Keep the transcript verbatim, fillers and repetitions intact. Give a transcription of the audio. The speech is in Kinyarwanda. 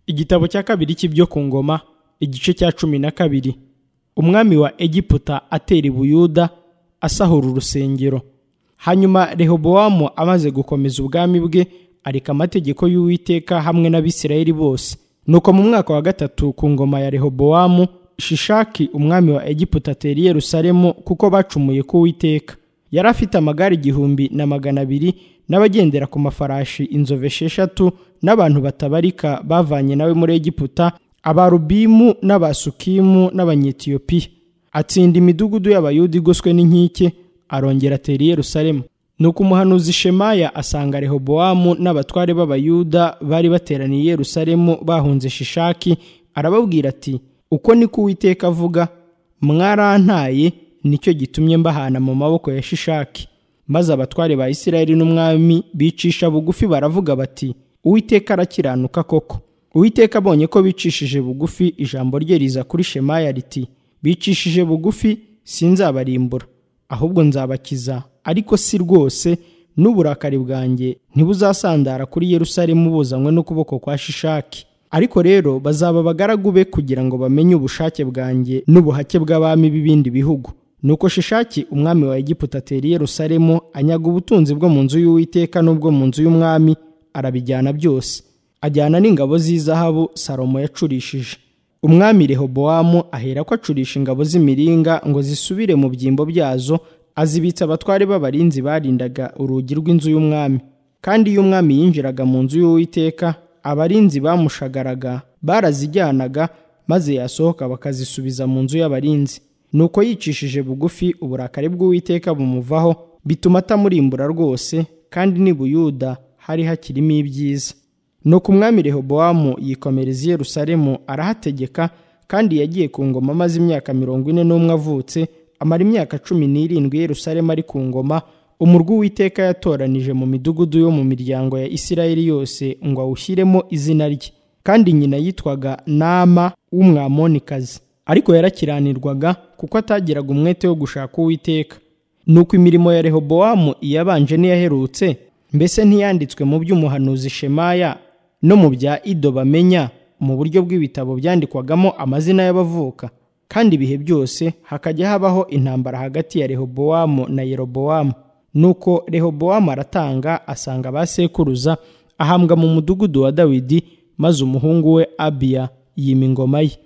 Igitabo cya kabiri cy'ibyo ku ngoma, igice cya cumi na kabiri. Umwami wa Egiputa atera i Buyuda, asahura urusengero. Hanyuma Rehobowamu amaze gukomeza ubwami bwe, areka amategeko y'Uwiteka hamwe n'Abisirayeli bose. Nuko mu mwaka wa gatatu ku ngoma ya Rehobowamu, Shishaki umwami wa Egiputa atera i Yerusalemu kuko bacumuye ku Uwiteka. Yari afite amagare igihumbi na magana abiri n'abagendera ku mafarashi inzovu esheshatu n'abantu batabarika bavanye nawe muri Egiputa, Abarubimu n'Abasukimu n'Abanyetiyopiya. Atsinda imidugudu y'Abayuda igoswe n'inkike, arongera atera i Yerusalemu. Nuko umuhanuzi Shemaya asanga Rehobowamu n'abatware b'Abayuda bari bateraniye i Yerusalemu bahunze Shishaki, arababwira ati, uko niko Uwiteka avuga, mwarantaye, nicyo gitumye mbahana mu maboko ya Shishaki. Maze abatware ba Isirayeli n'umwami bicisha bugufi baravuga bati, Uwiteka arakiranuka koko. Uwiteka abonye ko bicishije bugufi, ijambo rye riza kuri Shemaya riti, bicishije bugufi, sinzabarimbura, ahubwo nzabakiza, ariko si rwose, n'uburakari bwanjye ntibuzasandara kuri Yerusalemu buzanywe n'ukuboko kwa Shishaki. Ariko rero bazaba abagaragu be kugira ngo bamenye ubushake bwanjye n'ubuhake bw'abami b'ibindi bihugu. Nuko Shishaki umwami wa Egiputa atera i Yerusalemu, anyaga ubutunzi bwo mu nzu y'Uwiteka n'ubwo mu nzu y'umwami, arabijyana byose. Ajyana n'ingabo z'izahabu Salomo yacurishije. Umwami Rehobowamu ahera ko acurisha ingabo z'imiringa ngo zisubire mu byimbo byazo, azibitsa abatware b'abarinzi barindaga urugi rw'inzu y'umwami. Kandi iyo umwami yinjiraga mu nzu y'Uwiteka, abarinzi bamushagaraga barazijyanaga, maze yasohoka bakazisubiza mu nzu y'abarinzi. Nuko yicishije bugufi, uburakari bw'Uwiteka bumuvaho, bituma atamurimbura rwose, kandi n'i Buyuda hari hakirimo ibyiza. Nuko umwami Rehobowamu yikomereza i Yerusalemu, arahategeka, kandi yagiye ku ngoma amaze imyaka mirongo ine n'umwe avutse, amara imyaka cumi n'irindwi i Yerusalemu ari ku ngoma, umurwa Uwiteka yatoranije mu midugudu yo mu miryango ya Isirayeli yose ngo awushyiremo izina rye. Kandi nyina yitwaga Nama w'Umwamonikazi, ariko yarakiranirwaga kuko atagiraga umwete wo gushaka Uwiteka. Nuko imirimo ya Rehobowamu iyabanje n'iyaherutse, mbese ntiyanditswe mu by'umuhanuzi Shemaya no mu bya Ido bamenya, mu buryo bw'ibitabo byandikwagamo amazina y'abavuka? Kandi ibihe byose hakajya habaho intambara hagati ya Rehobowamu na Yerobowamu. Nuko Rehobowamu aratanga, asanga ba sekuruza, ahambwa mu mudugudu wa Dawidi, maze umuhungu we Abiya yima ingoma ye.